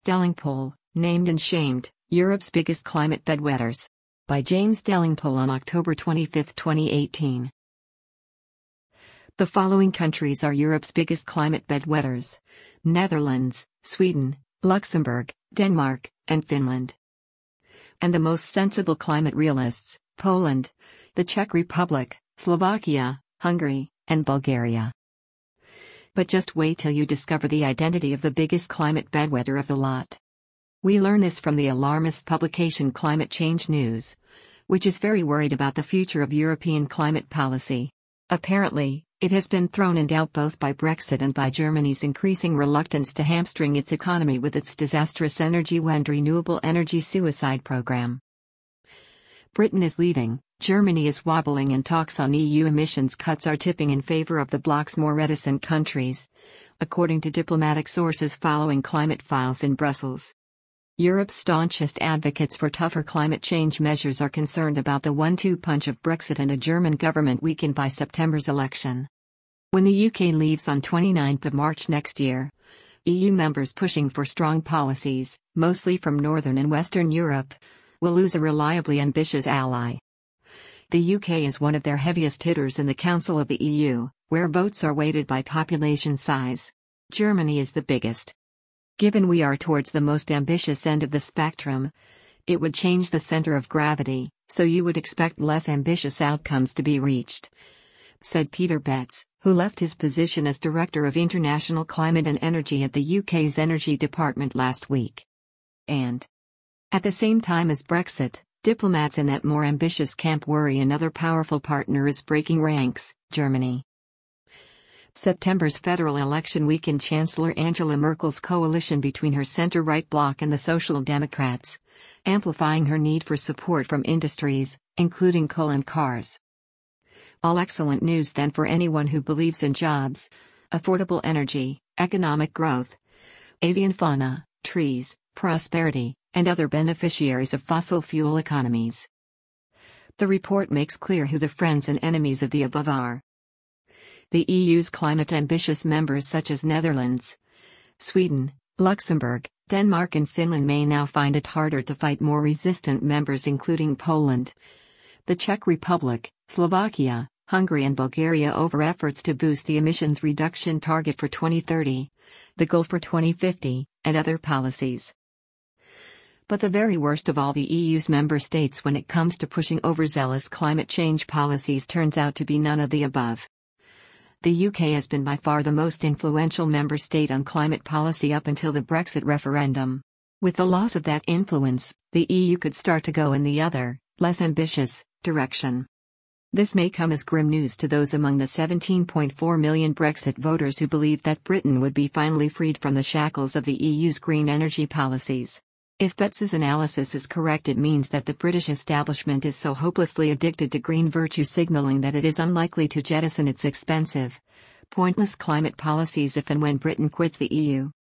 Delingpole, Named and Shamed, Europe's Biggest Climate Bedwetters. By James Delingpole on October 25, 2018. The following countries are Europe's biggest climate bedwetters: Netherlands, Sweden, Luxembourg, Denmark, and Finland. And the most sensible climate realists: Poland, the Czech Republic, Slovakia, Hungary, and Bulgaria. But just wait till you discover the identity of the biggest climate bedwetter of the lot. We learn this from the alarmist publication Climate Change News, which is very worried about the future of European climate policy. Apparently, it has been thrown in doubt both by Brexit and by Germany's increasing reluctance to hamstring its economy with its disastrous energy and renewable energy suicide program. Britain is leaving, Germany is wobbling, and talks on EU emissions cuts are tipping in favor of the bloc's more reticent countries, according to diplomatic sources following climate files in Brussels. Europe's staunchest advocates for tougher climate change measures are concerned about the 1-2 punch of Brexit and a German government weakened by September's election. When the UK leaves on 29 March next year, EU members pushing for strong policies, mostly from Northern and Western Europe, will lose a reliably ambitious ally. The UK is one of their heaviest hitters in the Council of the EU, where votes are weighted by population size. Germany is the biggest. Given we are towards the most ambitious end of the spectrum, it would change the center of gravity, so you would expect less ambitious outcomes to be reached, said Peter Betts, who left his position as Director of International Climate and Energy at the UK's Energy Department last week. And at the same time as Brexit, diplomats in that more ambitious camp worry another powerful partner is breaking ranks: Germany. September's federal election weakened Chancellor Angela Merkel's coalition between her center-right bloc and the Social Democrats, amplifying her need for support from industries, including coal and cars. All excellent news then for anyone who believes in jobs, affordable energy, economic growth, avian fauna, trees, prosperity, and other beneficiaries of fossil fuel economies. The report makes clear who the friends and enemies of the above are. The EU's climate-ambitious members such as Netherlands, Sweden, Luxembourg, Denmark and Finland may now find it harder to fight more resistant members including Poland, the Czech Republic, Slovakia, Hungary and Bulgaria over efforts to boost the emissions reduction target for 2030, the goal for 2050, and other policies. But the very worst of all the EU's member states when it comes to pushing overzealous climate change policies turns out to be none of the above. The UK has been by far the most influential member state on climate policy up until the Brexit referendum. With the loss of that influence, the EU could start to go in the other, less ambitious, direction. This may come as grim news to those among the 17.4 million Brexit voters who believe that Britain would be finally freed from the shackles of the EU's green energy policies. If Betts's analysis is correct, it means that the British establishment is so hopelessly addicted to green virtue signaling that it is unlikely to jettison its expensive, pointless climate policies if and when Britain quits the EU.